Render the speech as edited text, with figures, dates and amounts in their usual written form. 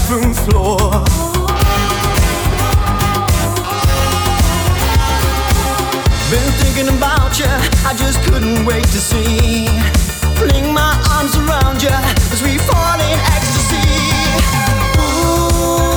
bathroom floor. Been thinking about you, I just couldn't wait to see